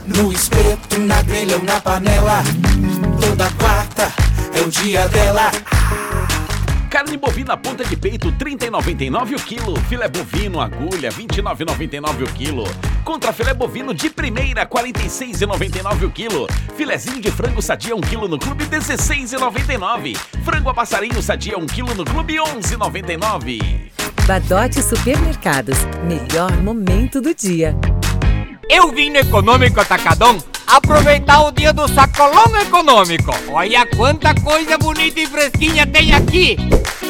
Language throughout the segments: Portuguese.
No espeto, na grelha ou na panela, toda quarta é o dia dela. Carne bovina ponta de peito, R$ 30,99 o quilo. Filé bovino agulha, R$ 29,99 o quilo. Contra filé bovino de primeira, R$ 46,99 o quilo. Filezinho de frango sadia 1 quilo no clube, R$ 16,99. Frango a passarinho sadia 1 quilo no clube, R$ 11,99. Badote Supermercados, melhor momento do dia. Eu vim no Econômico Atacadão aproveitar o dia do sacolão econômico. Olha quanta coisa bonita e fresquinha tem aqui.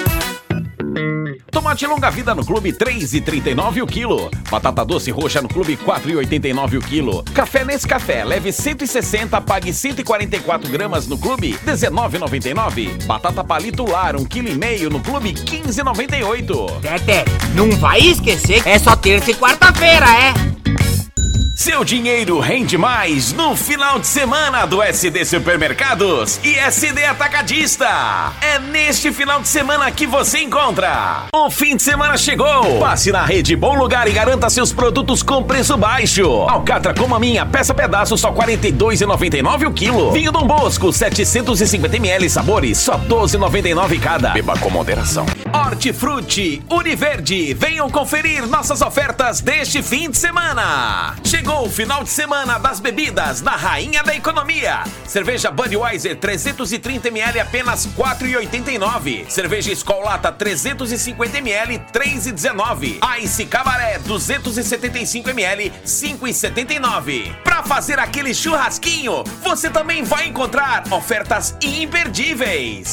Tomate longa vida no clube, R$ 3,39 o quilo. Batata doce roxa no clube, R$ 4,89 o quilo. Café Nescafé, leve 160, pague 144 gramas no clube, R$ 19,99. Batata palito lar, 1,5 kg no clube, R$ 15,98. Tete, não vai esquecer que é só terça e quarta-feira, é? Seu dinheiro rende mais no final de semana do SD Supermercados e SD Atacadista. É neste final de semana que você encontra. O fim de semana chegou. Passe na Rede Bom Lugar e garanta seus produtos com preço baixo. Alcatra como a minha, peça pedaço, só R$ 42,99 o quilo. Vinho Dom Bosco, 750ml, sabores, só R$ 12,99 cada. Beba com moderação. Hortifruti, Univerde, venham conferir nossas ofertas deste fim de semana. Chegou o final de semana das bebidas na Rainha da Economia. Cerveja Budweiser 330ml apenas R$ 4,89. Cerveja Skol Lata 350ml 3,19. Ice Cabaré 275ml R$ 5,79. Para fazer aquele churrasquinho, você também vai encontrar ofertas imperdíveis.